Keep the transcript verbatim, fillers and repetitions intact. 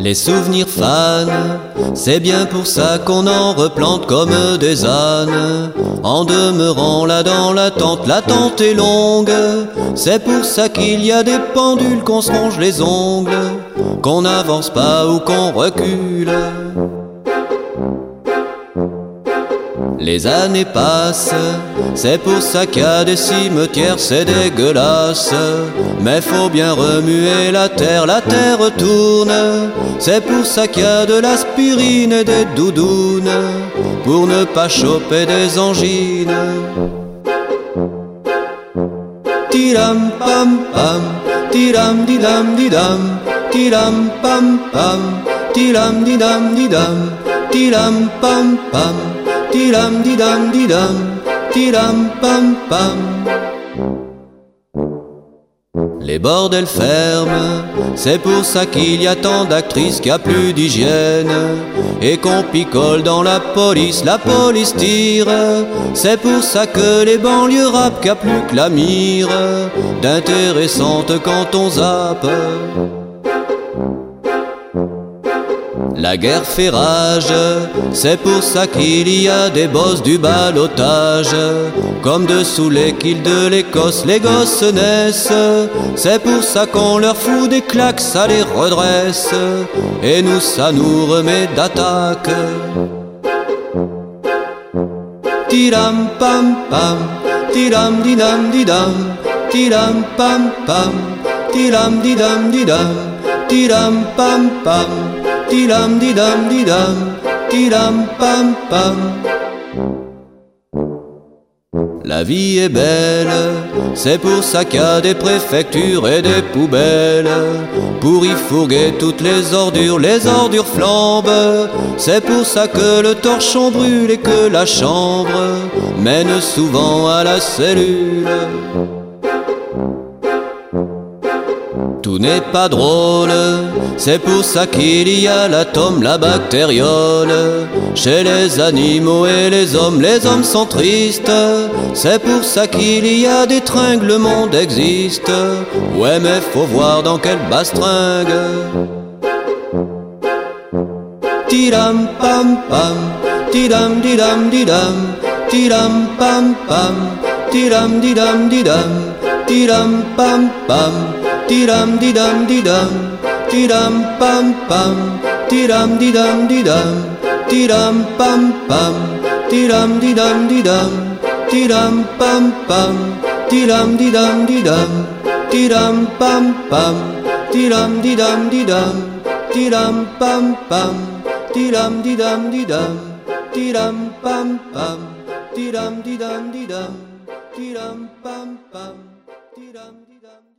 Les souvenirs fanent, c'est bien pour ça qu'on en replante comme des ânes. En demeurant là dans l'attente, l'attente est longue. C'est pour ça qu'il y a des pendules, qu'on se ronge les ongles, qu'on n'avance pas ou qu'on recule. Les années passent, c'est pour ça qu'il y a des cimetières, c'est dégueulasse. Mais faut bien remuer la terre, la terre tourne. C'est pour ça qu'il y a de l'aspirine et des doudounes, pour ne pas choper des angines. Tiram pam pam, tiram didam didam, tiram pam pam, tiram didam didam, tiram pam pam, tiram didam didam, tiram pam pam. Les bordels ferment, c'est pour ça qu'il y a tant d'actrices, qu'il n'y a plus d'hygiène, et qu'on picole dans la police, la police tire. C'est pour ça que les banlieues rappent, qu'il n'y a plus que la mire d'intéressante quand on zappe. La guerre fait rage, c'est pour ça qu'il y a des bosses du ballottage. Comme dessous les quilles de l'Écosse, les gosses naissent. C'est pour ça qu'on leur fout des claques, ça les redresse, et nous, ça nous remet d'attaque. Tiram pam pam, tiram didam didam, tiram pam pam, tiram didam didam, tiram pam pam, tiram didam didam, tiram pam pam. La vie est belle, c'est pour ça qu'il y a des préfectures et des poubelles, pour y fourguer toutes les ordures, les ordures flambent. C'est pour ça que le torchon brûle et que la chambre mène souvent à la cellule. Tout n'est pas drôle, c'est pour ça qu'il y a l'atome, la bactériole. Chez les animaux et les hommes, les hommes sont tristes. C'est pour ça qu'il y a des tringues, le monde existe. Ouais, mais faut voir dans quelle bastringue. Tiram pam pam, tiram didam didam, tiram pam pam, tiram didam didam, tiram pam pam, tiram didam didam, tiram pam pam, tiram didam didam, tiram pam pam, tiram didam didam, tiram pam pam, tiram didam didam, tiram pam pam, tiram didam didam, tiram pam pam, tiram didam didam, tiram pam pam, tiram didam didam, tiram pam pam, tiram didam.